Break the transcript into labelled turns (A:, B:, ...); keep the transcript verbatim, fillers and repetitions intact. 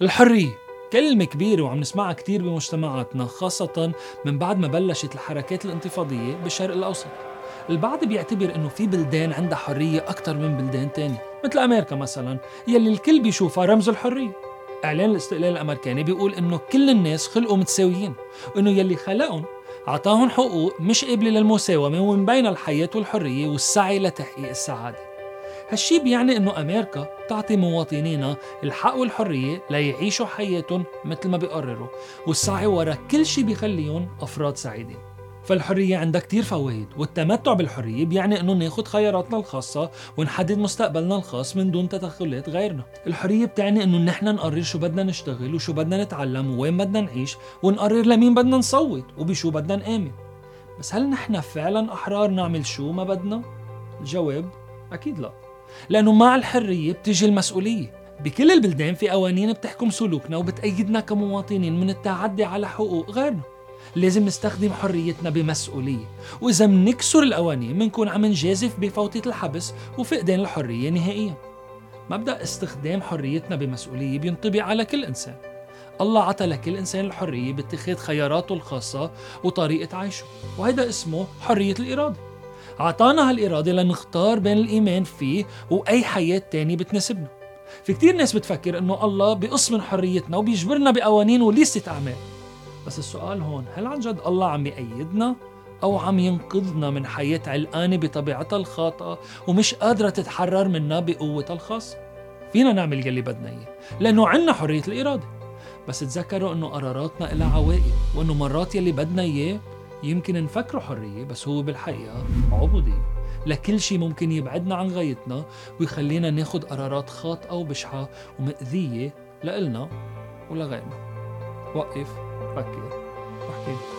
A: الحرية كلمة كبيرة وعم نسمعها كتير بمجتمعاتنا، خاصة من بعد ما بلشت الحركات الانتفاضية بالشرق الأوسط. البعض بيعتبر إنه في بلدان عندها حرية أكتر من بلدان تانية، مثل أمريكا مثلا يلي الكل بيشوفها رمز الحرية. إعلان الاستقلال الأمريكاني بيقول إنه كل الناس خلقوا متساويين، وإنه يلي خلقهم عطاهم حقوق مش قابلة للمساومة، ومن بين الحياة والحرية والسعي لتحقيق السعادة. هالشي بيعني إنه أمريكا تعطي مواطنينا الحق والحرية ليعيشوا حياتهم مثل ما بيقرروا، والسعي ورا كل شي بيخليهم أفراد سعيدين. فالحرية عندها كتير فوائد، والتمتع بالحرية بيعني إنه ناخد خياراتنا الخاصة ونحدد مستقبلنا الخاص من دون تدخلات غيرنا. الحرية بتعني إنه نحن نقرر شو بدنا نشتغل وشو بدنا نتعلم ووين بدنا نعيش، ونقرر لمين بدنا نصوت وبشو بدنا نآمن. بس هل نحن فعلا أحرار نعمل شو ما بدنا؟ الجواب أكيد لا، لأنه مع الحرية بتجي المسؤولية. بكل البلدان في قوانين بتحكم سلوكنا وبتأيدنا كمواطنين من التعدي على حقوق غيرنا. لازم نستخدم حريتنا بمسؤولية، وإذا منكسر القوانين منكون عم نجازف بفوتة الحبس وفقدان الحرية نهائيا. مبدأ استخدام حريتنا بمسؤولية بينطبق على كل إنسان. الله عطى لكل إنسان الحرية باتخاذ خياراته الخاصة وطريقة عيشه، وهذا اسمه حرية الإرادة. عطانا هالإرادة لنختار بين الإيمان فيه وأي حياة تاني بتناسبنا. في كتير ناس بتفكر إنه الله بيقص من حريتنا وبيجبرنا بقوانين وليستة أعمال. بس السؤال هون، هل عن جد الله عم يأيدنا أو عم ينقذنا من حياة علقانة بطبيعتها الخاطئة ومش قادرة تتحرر منها بقوتها الخاصة؟ فينا نعمل يلي بدنا إياه لأنه عنا حرية الإرادة، بس تذكروا إنه قراراتنا إلها عواقب، وإنه مرات يلي بدنا إياه يمكن نفكره حرية بس هو بالحقيقة عبودية لكل شي ممكن يبعدنا عن غايتنا ويخلينا ناخد قرارات خاطئة وبشعة ومؤذية لإلنا ولغيرنا. وقف، فكر، واحكي.